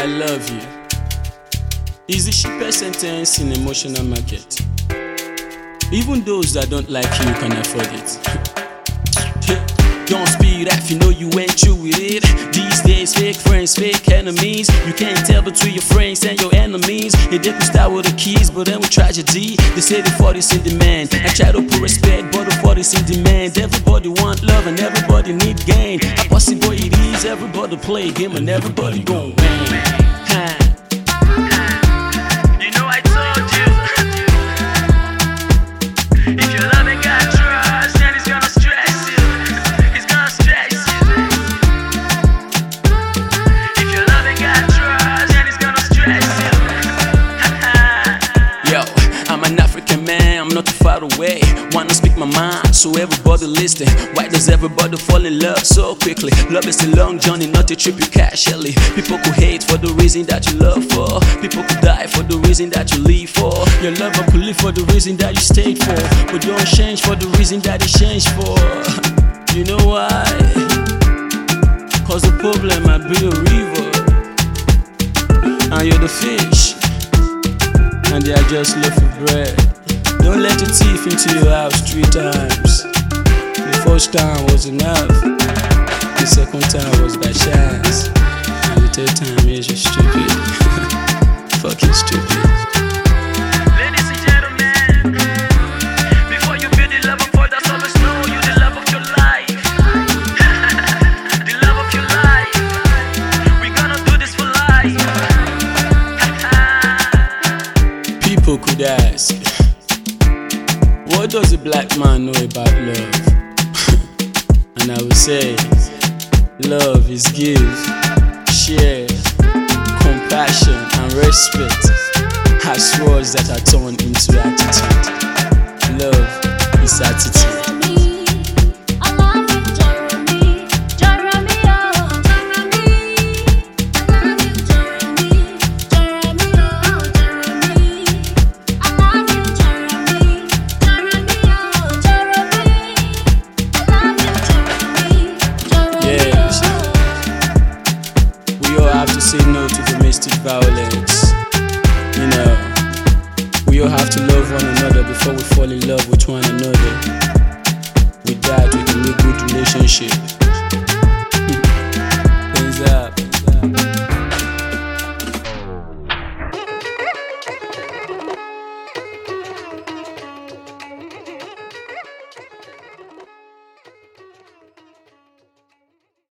love you is the cheapest sentence in emotional market. Even those that don't like you can afford it. Don't speed up, you know you went through with it. These days, fake friends, fake enemies. You can't tell between your friends and your enemies. They did start with the keys, but then with tragedy. They say the 40's in demand. I try to put respect, but the 40's in demand. Everybody want love and everybody need gain. How possible it is, everybody play a game and everybody gon' win. You know I told you, if your love ain't got trust, then it's gonna stress you. It's gonna stress you. If your love ain't got trust, then it's gonna stress you. Yo, I'm an African man, I'm not too far away. Wanna speak my mind, so everybody listen. Why does everybody fall in love so quickly? Love is a long journey, not a trip you casually. People could hate for the reason that you love for. People could die for the reason that you live for. Your lover could live for the reason that you stayed for, but don't change for the reason that they changed for. You know why? Cause the problem might be a river, and you're the fish, and they are just left for bread. Don't let the thief into your house 3 times. The first time was enough, the second time was by chance, and the third time is just stupid. Fucking stupid. Ladies and gentlemen, before you build the love of others, always know you the love of your life. The love of your life. We're gonna do this for life. People could ask, what does a black man know about love? And I would say, love is give, share, compassion and respect as words that are turned into attitude. Love is attitude. Say no to domestic violence. You know, we all have to love one another before we fall in love with one another. With that, we can make good relationship.